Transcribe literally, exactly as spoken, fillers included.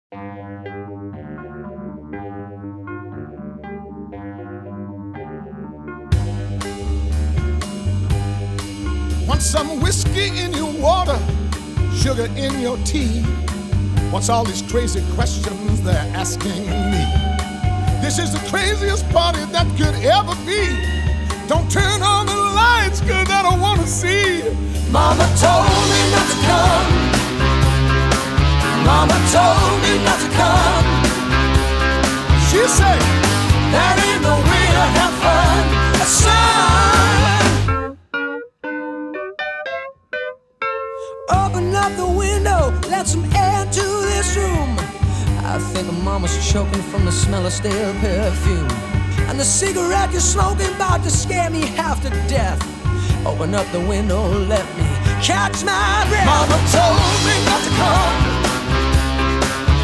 Want some whiskey in your water, sugar in your tea? What's all these crazy questions they're asking me? This is the craziest party that could ever be. Don't turn on the lights, cause I don't wanna see. Mama told me not to come. Mama told me not to come. She said, that ain't no way to have fun, son. Open up the window, let some air into this room. I think mama's choking from the smell of stale perfume. And the cigarette you're smoking about to scare me half to death. Open up the window, let me catch my breath. Mama told me not to come.